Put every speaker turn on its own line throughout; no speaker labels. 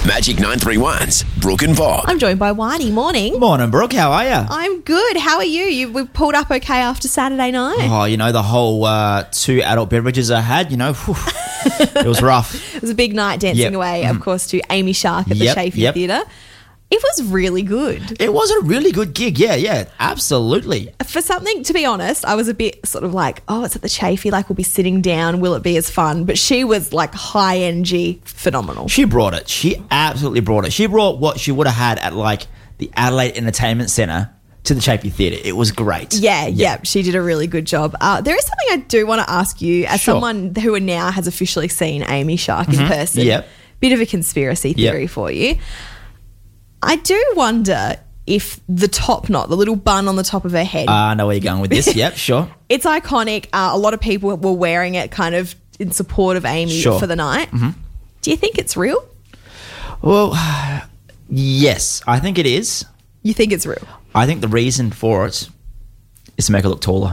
Magic 931's Brooke and Bob.
I'm joined by Whitey. Morning.
Morning, Brooke. How are you?
I'm good. How are you? We pulled up okay after Saturday night.
Oh, the whole 2 adult beverages I had, it was rough.
It was a big night dancing away, of course, to Amy Shark at the Chafee Theatre. It was really good.
It was a really good gig. Yeah, absolutely.
For something, to be honest, I was a bit sort of like, oh, it's at the Chafee, like we'll be sitting down, will it be as fun? But she was like high energy, phenomenal.
She brought it. She absolutely brought it. She brought what she would have had at like the Adelaide Entertainment Centre to the Chafee Theatre. It was great.
Yeah, she did a really good job. There is something I do want to ask you, as someone who now has officially seen Amy Shark in person.
Yep.
Bit of a conspiracy theory for you. I do wonder if the top knot, the little bun on the top of her head.
I know where you're going with this. Yep, sure.
It's iconic. A lot of people were wearing it kind of in support of Amy for the night. Mm-hmm. Do you think it's real?
Well, yes, I think it is.
You think it's real?
I think the reason for it is to make her look taller.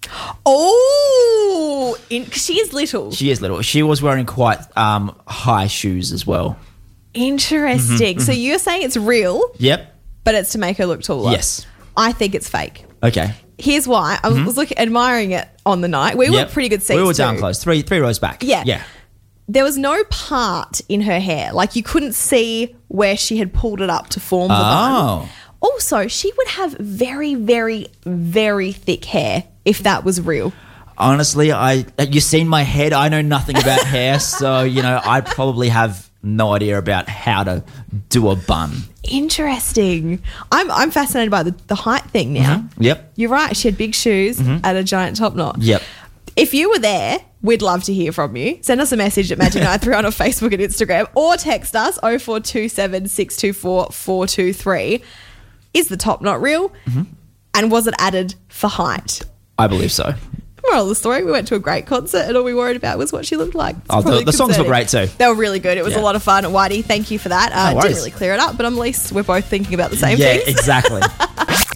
Oh, because she is little.
She is little. She was wearing quite high shoes as well.
Interesting. So you're saying it's real?
Yep.
But it's to make her look taller?
Yes.
I think it's fake.
Okay.
Here's why. I was admiring it on the night. We were pretty good seats.
We were down close, three rows back.
Yeah. There was no part in her hair. Like you couldn't see where she had pulled it up to form the bun. Also, she would have very, very, very thick hair if that was real.
Honestly, you've seen my head. I know nothing about hair, so, I probably have no idea about how to do a bun.
Interesting. I'm fascinated by the height thing now.
Mm-hmm. Yep.
You're right. She had big shoes and a giant top knot.
Yep.
If you were there, we'd love to hear from you. Send us a message at Magic931 on Facebook and Instagram, or text us 0427 624 423. Is the top knot real? Mm-hmm. And was it added for height?
I believe so.
Moral of the story, we went to a great concert and all we worried about was what she looked like.
The songs were great too.
They were really good. It was a lot of fun. Whitey, thank you for that.
No worries.
Didn't really clear it up, but at least we're both thinking about the same things.
Yeah, exactly.